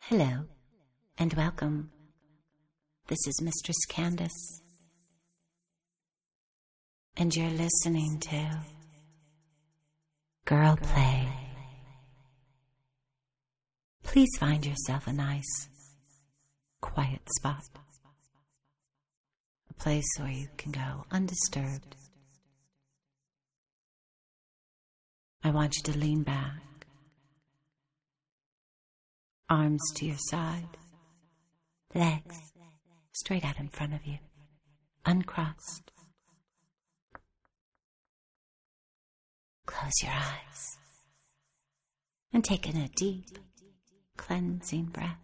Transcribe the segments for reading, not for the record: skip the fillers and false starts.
Hello, and welcome. This is Mistress Candace, and you're listening to Girl Play. Please find yourself a nice, quiet spot, a place where you can go undisturbed. I want you to lean back, arms to your side, legs straight out in front of you, uncrossed. Close your eyes and take in a deep, cleansing breath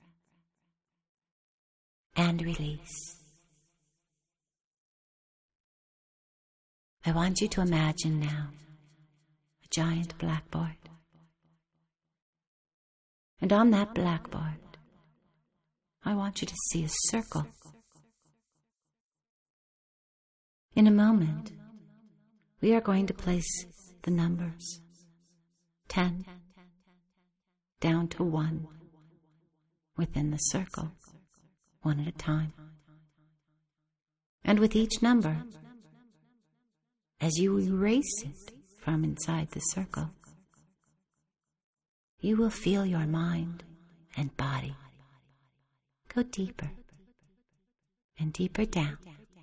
and release. I want you to imagine now a giant blackboard. And on that blackboard, I want you to see a circle. In a moment, we are going to place the numbers 10 down to 1 within the circle, one at a time. And with each number, as you erase it from inside the circle, you will feel your mind and body go deeper and deeper down.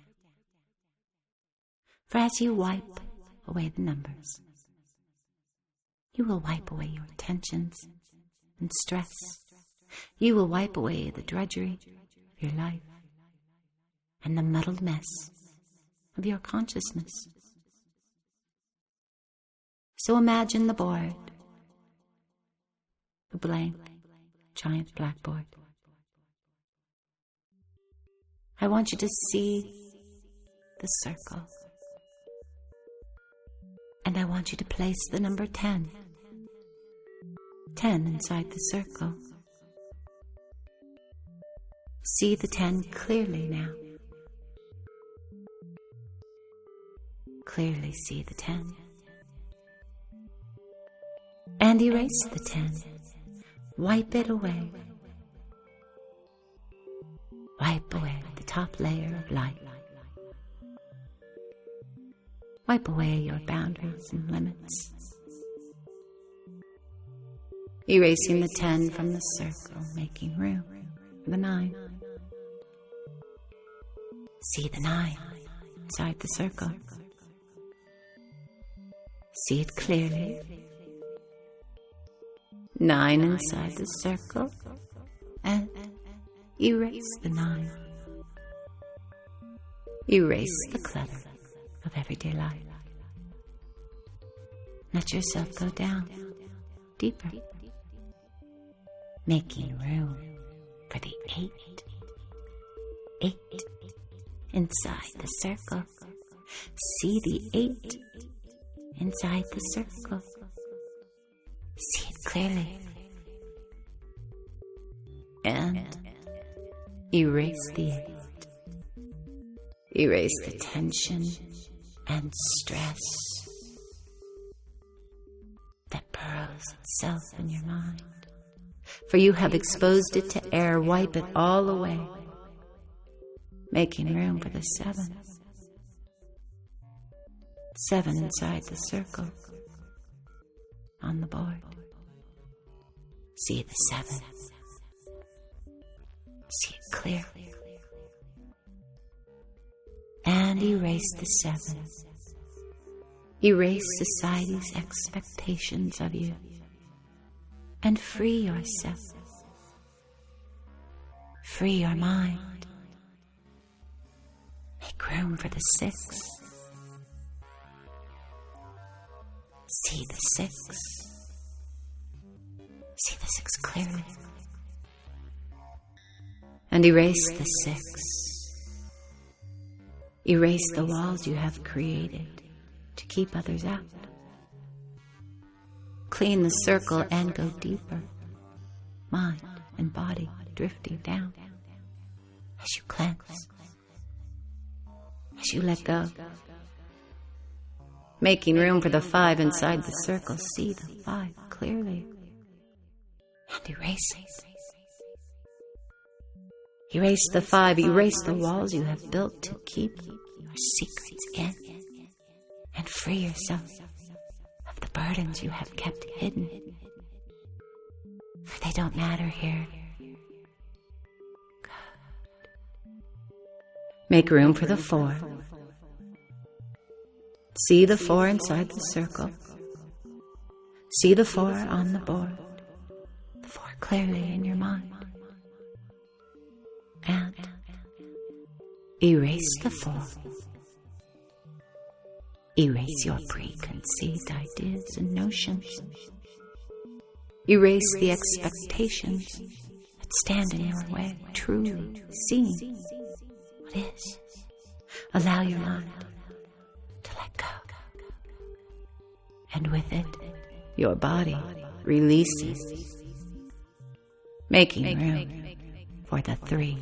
For as you wipe away the numbers, you will wipe away your tensions and stress. You will wipe away the drudgery of your life and the muddled mess of your consciousness. So imagine the board, a blank, giant blackboard. I want you to see the circle. And I want you to place the number 10. 10 inside the circle. See the 10 clearly now. Clearly see the 10. And erase the 10. Wipe it away. Wipe away the top layer of light. Wipe away your boundaries and limits. Erasing the 10 from the circle, making room for the 9. See the 9 inside the circle. See it clearly. 9 inside the circle, and erase the 9. Erase the clutter of everyday life. Let yourself go down, deeper, making room for the 8. 8 inside the circle. See the 8 inside the circle. See it clearly. And erase the 8. Erase the tension and stress that burrows itself in your mind. For you have exposed it to air. Wipe it all away, making room for the 7. 7 inside the circle. On the board. See the 7. See it clearly. And erase the 7. Erase society's expectations of you. And free yourself. Free your mind. Make room for the 6. See the 6. See the 6 clearly. And erase the 6. Erase the walls you have created to keep others out. Clean the circle and go deeper. Mind and body drifting down. As you cleanse. As you let go. Making room for the 5 inside the circle. See the 5 clearly. And erase it. Erase the 5, erase the walls you have built to keep your secrets in, and free yourself of the burdens you have kept hidden, for they don't matter here. Make room for the 4. See the 4 inside the circle. See the 4 on the board. The 4 clearly in your mind. And erase the 4. Erase your preconceived ideas and notions. Erase the expectations that stand in your way, truly seeing what is. Allow your mind to let go. And with it, your body releases, making room for the 3.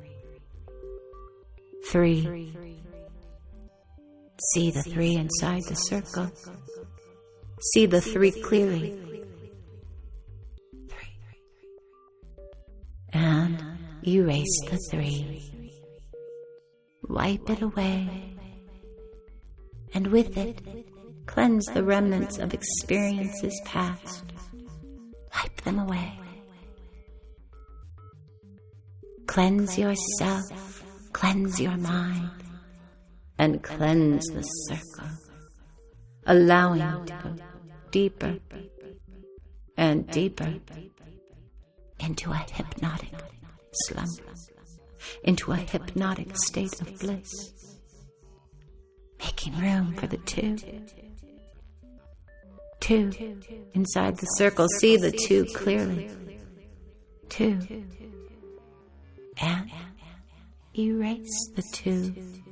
3. See the 3 inside the circle. See the 3 clearly. 3. And erase the 3. Wipe it away. And with it, cleanse the remnants of experiences past. Wipe them away. Cleanse yourself, cleanse your mind, and cleanse the circle, allowing it to go deeper and deeper into a hypnotic slumber, into a hypnotic state of bliss, making room for the 2. 2 inside the circle. See the 2 clearly. 2. And erase the 2.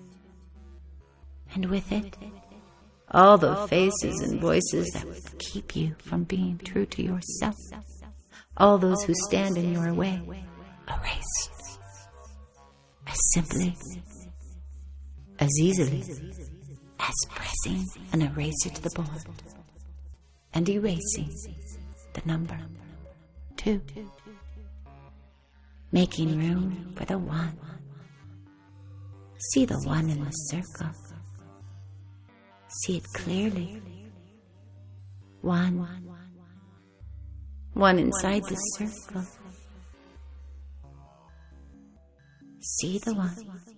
And with it, all the faces and voices that would keep you from being true to yourself. All those who stand in your way, erased. As simply, as easily, as pressing an eraser to the board and erasing the number 2. Making room for the 1. See the 1 in the circle. See it clearly. 1. 1 inside the circle. See the 1.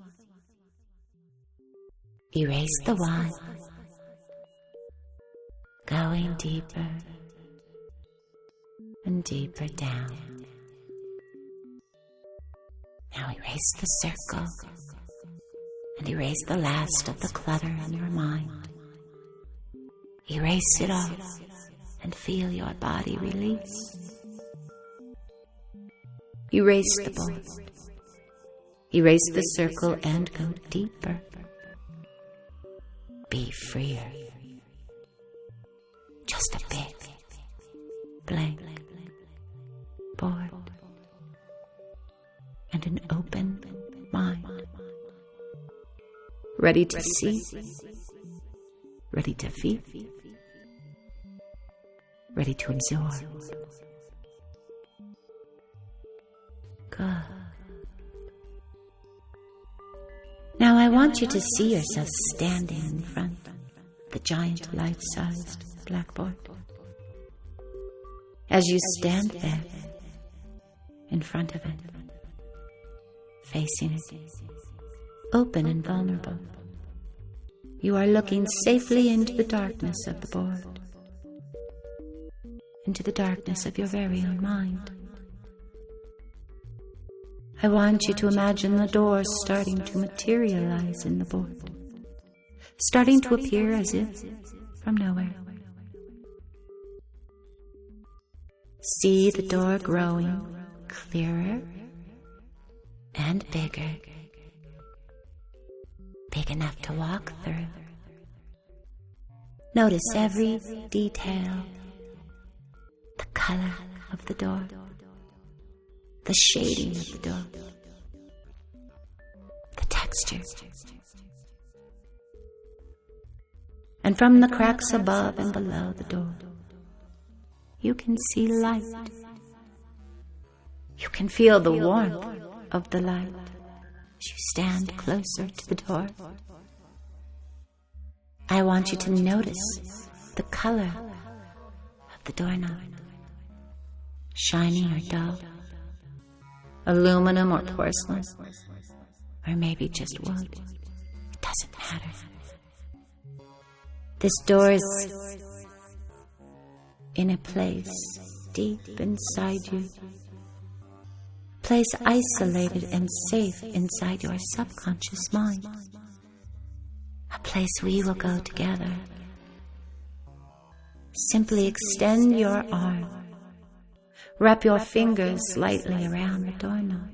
Erase the 1. Going deeper and deeper down. Now erase the circle and erase the last of the clutter in your mind. Erase it off and feel your body release. Erase the board. Erase the circle and go deeper. Be freer. Just a big, blank board and an open mind. Ready to see, ready to feel, ready to absorb. Good. Now I want you to see yourself standing in front of the giant life-sized blackboard. As you stand there, in front of it, facing it, open and vulnerable, you are looking safely into the darkness of the board, into the darkness of your very own mind. I want you to imagine the doors starting to materialize in the board, starting to appear as if from nowhere. See the door growing clearer and bigger, big enough to walk through. Notice every detail, the color of the door, the shading of the door, the texture. And from the cracks above and below the door, you can see light. You can feel the warmth of the light as you stand closer to the door. I want you to notice the color of the doorknob, shiny or dull, aluminum or porcelain, or maybe just wood. It doesn't matter. This door is in a place deep inside you, place isolated and safe inside your subconscious mind, a place we will go together. Simply extend your arm, wrap your fingers lightly around the doorknob,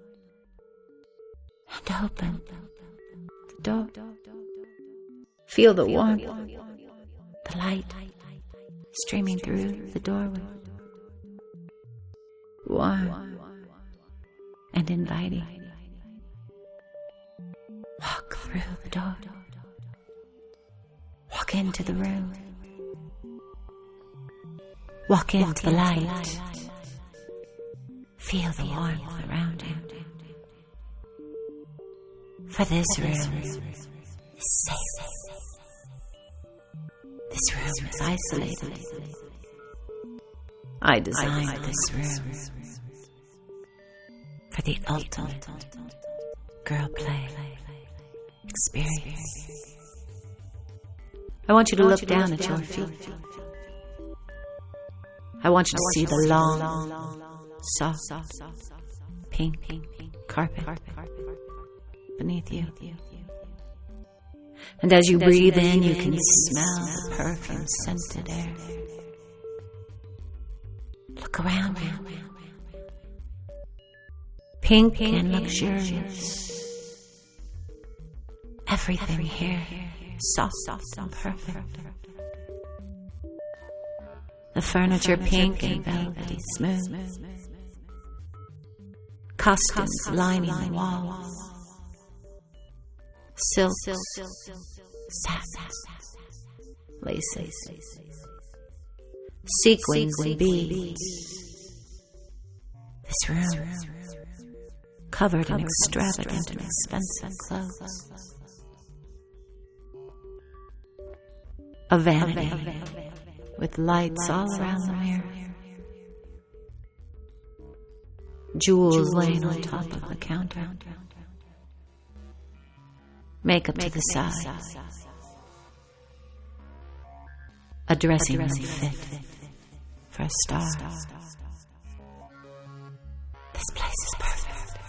and open the door. Feel the warmth, the light streaming through the doorway. Warm and inviting. Walk through the door. Walk into the room. Walk into the light. Feel the warmth around you. For this room is safe. This room is isolated. I designed this room for the ultimate girl play experience. I want you to look down at your feet. I want you to see the long, soft, pink carpet beneath you. And as you breathe in, you can smell the perfume-scented air. Look around you. Pink and luxurious. Everything here soft and perfect. The furniture pink and velvety smooth. Costumes lining the walls. Silks, satins, laces, sequins and beads. This room covered in extravagant and expensive clothes. A vanity with lights all around the mirror. Jewels laying on top of the counter. Makeup to the side. A dressing room fit for a star. This place is perfect.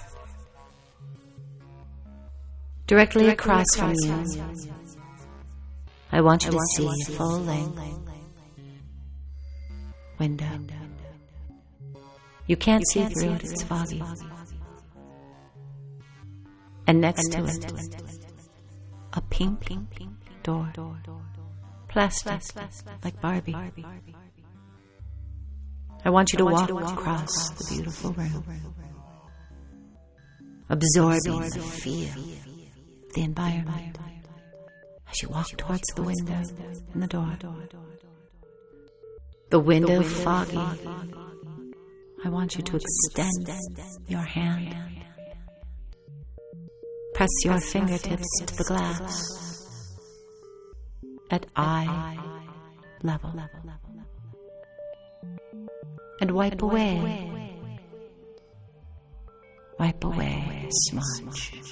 Directly across from you, I want you to see a full-length window. You can't see through it, it's foggy. And next to it, a pink door, plastic, like Barbie. I want you to walk across the beautiful room, absorbing the feel, the environment, as you walk towards the window and the door. The window foggy. I want you to extend your hand. Press your fingertips to the glass at eye level and wipe away a smudge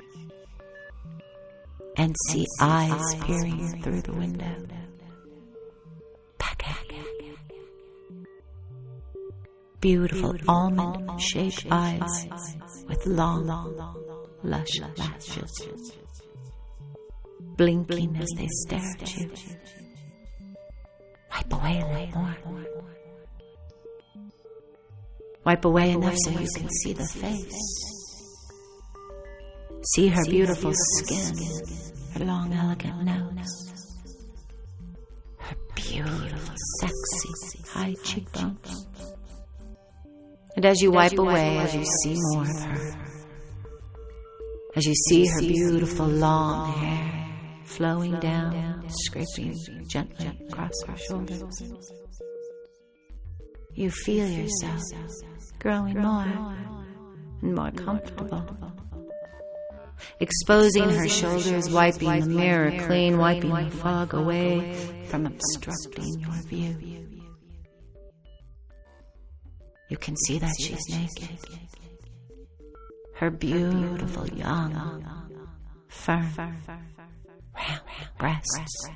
and see eyes peering through the window. Beautiful almond-shaped eyes with long, lush lashes, blinking as they stare at you. Wipe away a little more. Wipe away enough so you can see the face. See her beautiful skin, her long, elegant nose, her beautiful, sexy, high cheekbones. And as you wipe away, as you see more of her, as you see her beautiful long hair flowing down, scraping gently across her shoulders, you feel yourself growing more and more comfortable. Exposing her shoulders, wiping the mirror clean, wiping the fog away from obstructing your view. You can see that she's naked. Her beautiful, young, firm, round breasts.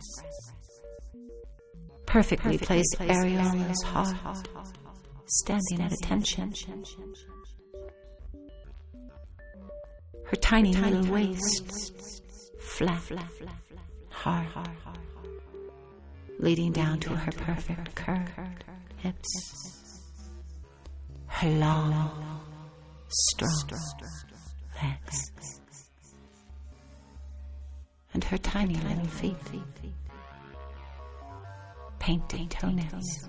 Perfectly placed areolas, heart, standing at attention. Her tiny little waist, flat, hard, leading down to her perfect curved hips. Her long, strong legs. And her tiny little feet, painted toenails.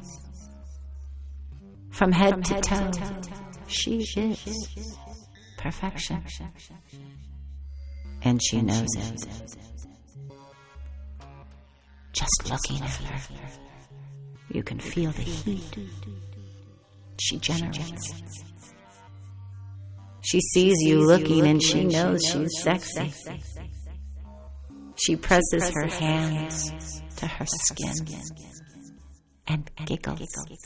From head to toe, she is perfection. And she knows it. Just looking at her, you can feel the heat she generates. She sees you looking and she knows she's sexy. She presses her hands to her skin and giggles.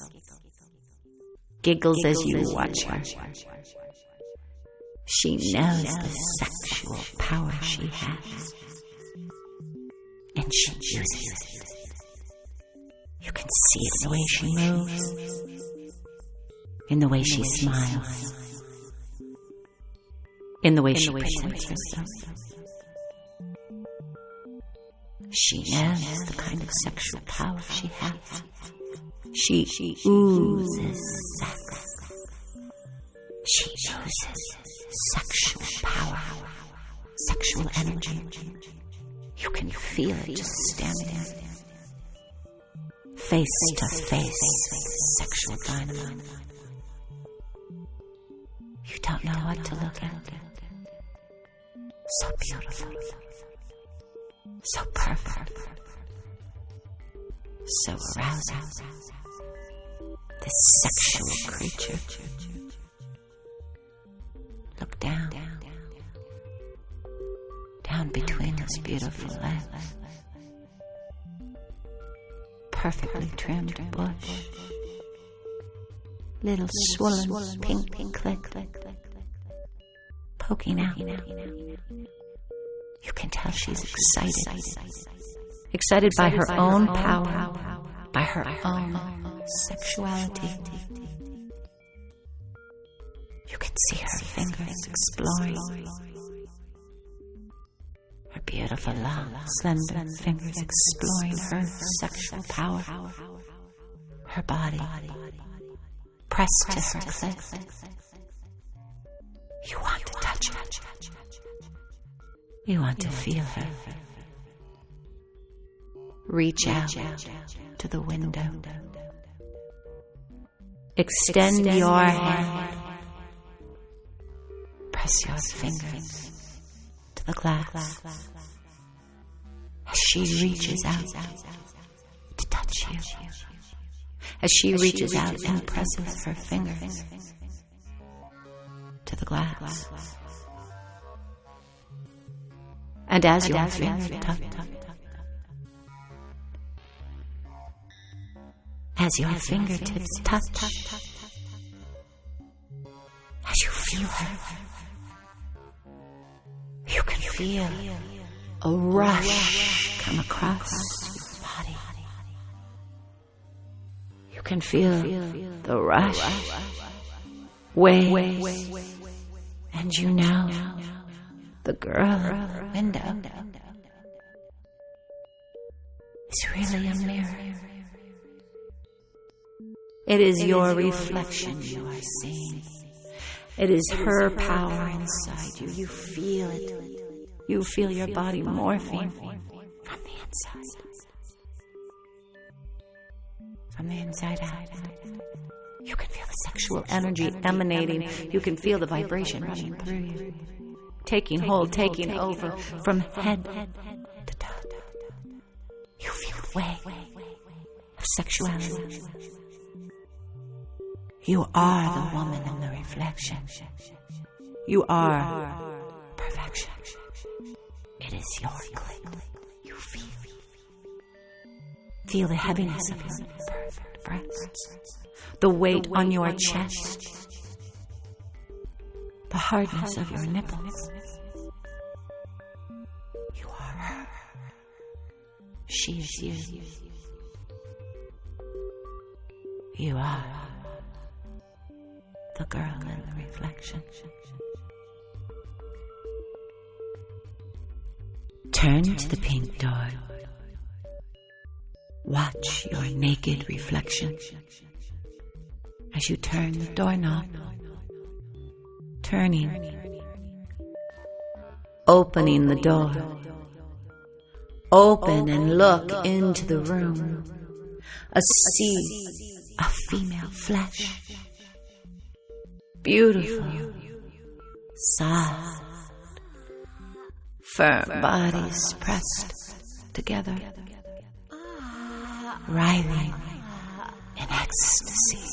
Giggles as you watch her. She knows the sexual power she has, and she uses it. You can see it in the way she moves, in the way she smiles, in the way she presents herself. She knows the kind of sexual power she has. She oozes sex. She oozes sexual power, sexual energy. You can feel it just standing there, face to face with sexual dynamite. You don't know what to look at. So beautiful, so perfect, so arousing. This sexual creature. Look down between those beautiful legs. Perfectly trimmed bush. Little swollen pink clit poking out. You can tell she's excited. Excited by her own power, by her own sexuality. You can see her fingers exploring. Her beautiful, long, slender fingers exploring her sexual power. Her body pressed to her clit. You want to touch her. You want to feel her. Reach out to the window. Extend your hand. Press your fingers to the glass as she reaches out to touch you. As she reaches out and presses her fingers to the glass. And as your fingertips touch, as you feel her, you can feel a rush come across your body. You can feel the rush wave, and you know the girl in the window is really a mirror. It is your reflection you are seeing. It is her power inside you. You feel it. You feel your body morphing from the inside. From the inside out. You can feel the sexual energy emanating. You can feel the vibration running through you. Taking hold, taking over from head to toe. You feel the wave of sexuality. You are the woman in the reflection. You are perfection. It is your clit. You feel the heaviness of your perfect breasts, the weight on your chest, the hardness of your nipples. You are her. She is you. You are the girl in the reflection. Turn to the pink door. Watch your naked reflection as you turn the doorknob, turning, opening the door. Open and look into the room. A sea of female flesh. Beautiful, soft, firm bodies pressed together, writhing in ecstasy.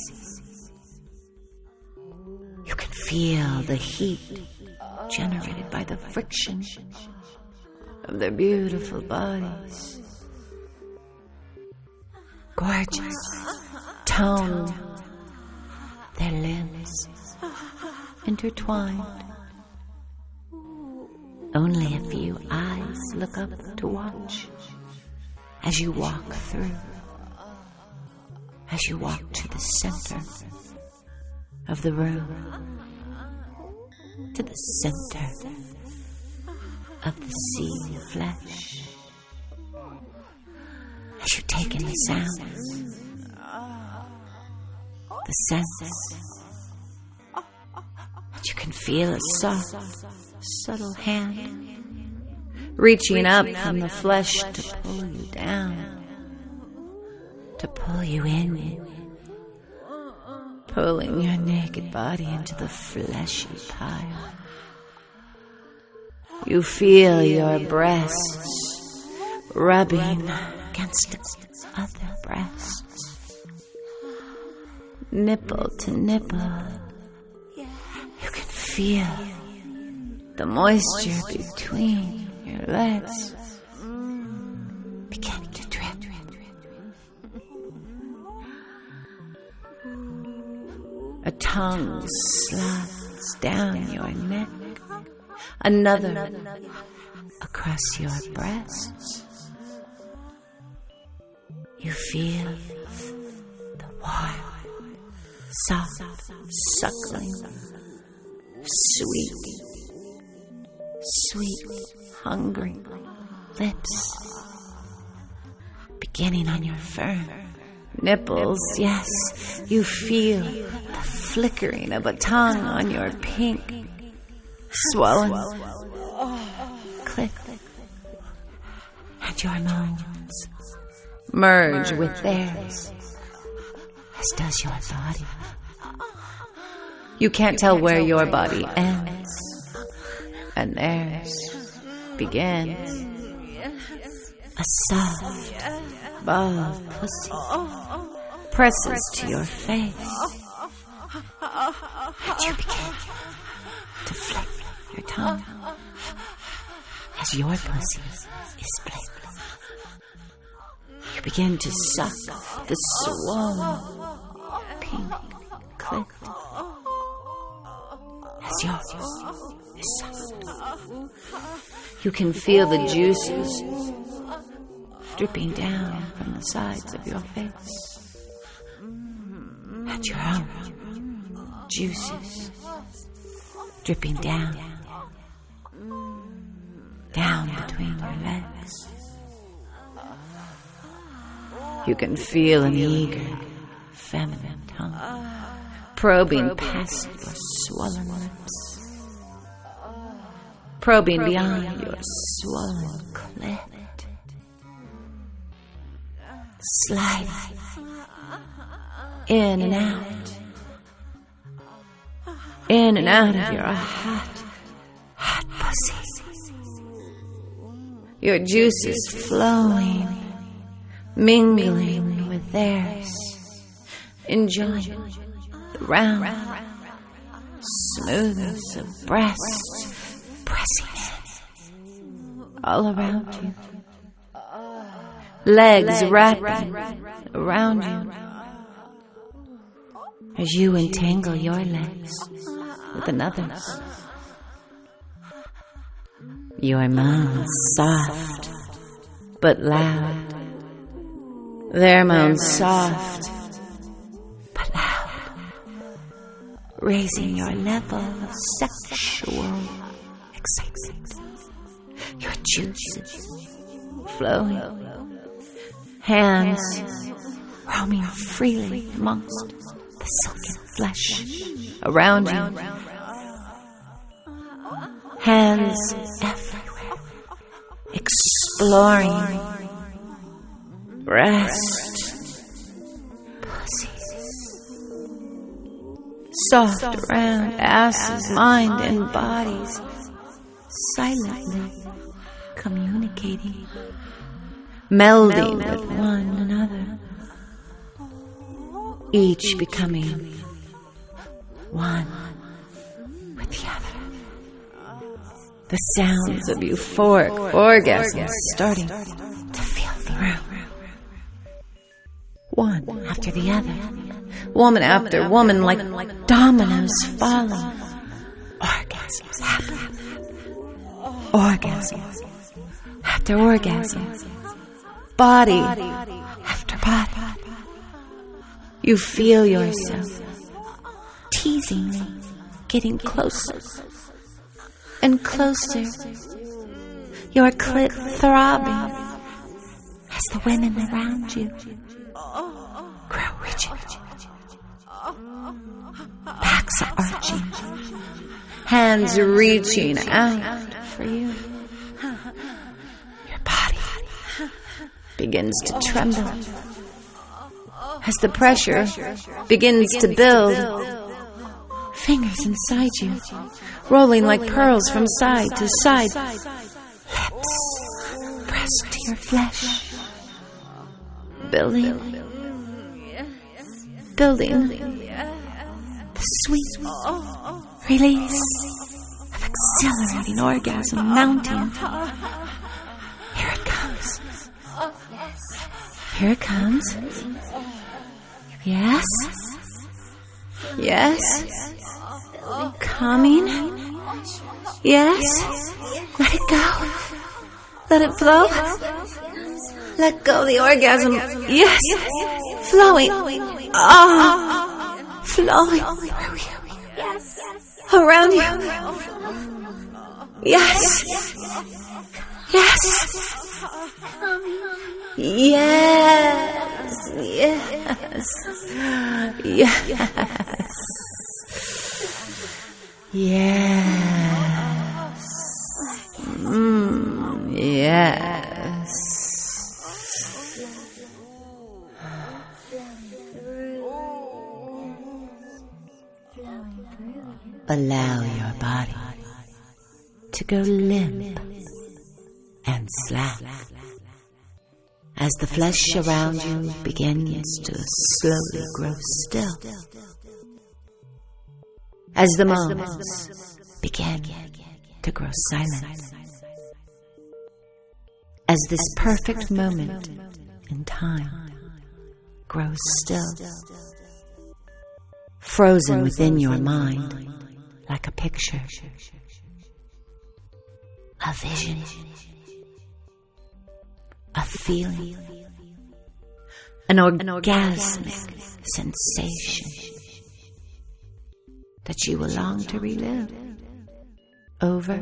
You can feel the heat generated by the friction of their beautiful bodies. Gorgeous, toned, their limbs intertwined. Only a few eyes look up to watch as you walk through, as you walk to the center of the room, to the center of the sea of flesh. As you take in the sounds, the sense, that you can feel a soft, subtle hand reaching up from the flesh to pull you down, to pull you in, pulling your naked body into the fleshy pile. You feel your breasts rubbing against other breasts, nipple to nipple. You can feel the moisture between your legs begin to drip. A tongue slides down your neck, another across your breasts. You feel the warm, soft, suckling, sweet, hungry lips beginning on your firm nipples. Yes, you feel the flickering of a tongue on your pink, swollen clit, and your moans merge with theirs, as does your body. You can't tell where your body ends and theirs begins. A soft ball of pussy presses to your face, and you begin to flick your tongue as your pussy is split. You begin to suck the swollen pink clit as yours is sucked. You can feel the juices dripping down from the sides of your face, and your own juices dripping down between your legs. You can feel an eager, feminine tongue probing past your swollen lips, probing beyond your swollen clit, sliding in and out of your hot pussy. Your juices flowing, mingling with theirs, enjoying the round, smoothness of breast, pressing in all around you. Legs wrapping around you as you entangle your legs with another's. Your moans soft but loud. Their moans soft but loud, raising your level of sexual excitement. Your juices flowing. Hands roaming freely amongst the silken flesh around you. Hands everywhere, exploring breast, pussies, soft round asses, mind and bodies, silently communicating, melding with one another, each becoming one with the other. The sounds of euphoric orgasms starting to fill the room. One after the other, woman after woman, like dominoes falling. Orgasms happen. Orgasms after orgasms. Body after body. You feel yourself teasingly getting closer and closer, your clit throbbing as the women around you grow rigid. Backs are arching, hands reaching out for you. Your body begins to tremble as the pressure begins to build. Fingers inside you, rolling like pearls from side to side. Lips pressed to your flesh. Building the sweet release of exhilarating orgasm mounting. Here it comes. Here it comes. Yes. Yes. Coming. Yes. Let it go. Let it flow. Let go the orgasm. Yes. Flowing. Ah. Flowing. Around you. Yes. Yes. Yes. Yes. Yes. Yes. Yes. Allow your body to go limp and slack as the flesh around you begins to slowly grow still. As the moans begin to grow silent. As this perfect moment in time grows still. Frozen within your mind like a picture. A vision. A feeling. An orgasmic sensation that you will long to relive over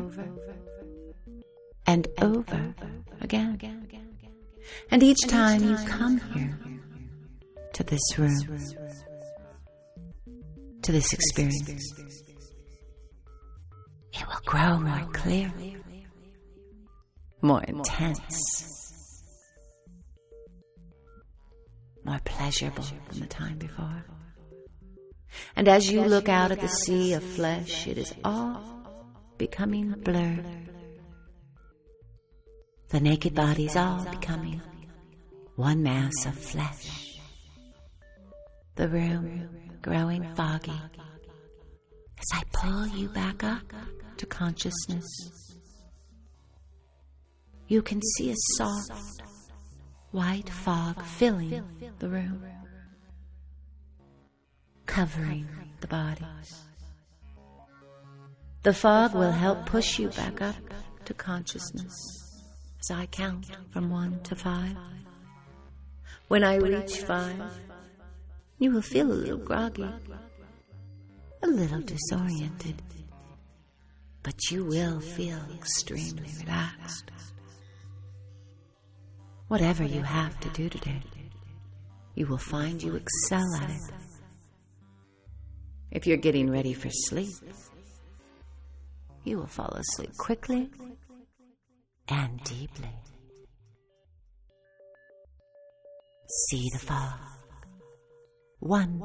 and over again. And each time you come here to this room, to this experience, it will grow more clear, more intense, more pleasurable than the time before. And as you look out at the sea of flesh, it is all becoming blurred. The naked bodies all becoming one mass of flesh. The room growing foggy as I pull you back up to consciousness. You can see a soft, white fog filling the room, covering the bodies. The fog will help push you back up to consciousness as I count from 1 to 5. When I reach 5, you will feel a little groggy, a little disoriented, but you will feel extremely relaxed. Whatever you have to do today, you will find you excel at it. If you're getting ready for sleep, you will fall asleep quickly and deeply. See the fog. 1.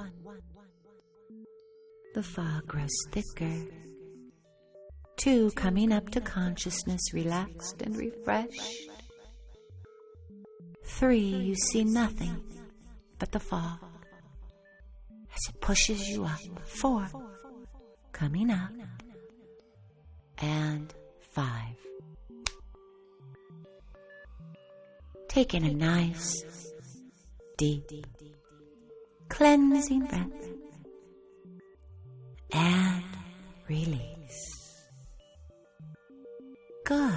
The fog grows thicker. 2, coming up to consciousness, relaxed and refreshed. 3, you see nothing but the fog as it pushes you up. 4, coming up. And 5. Taking a nice, deep, cleansing breath and release. Good.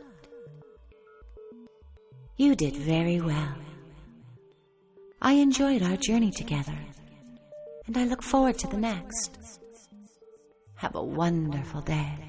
You did very well. I enjoyed our journey together, and I look forward to the next. Have a wonderful day.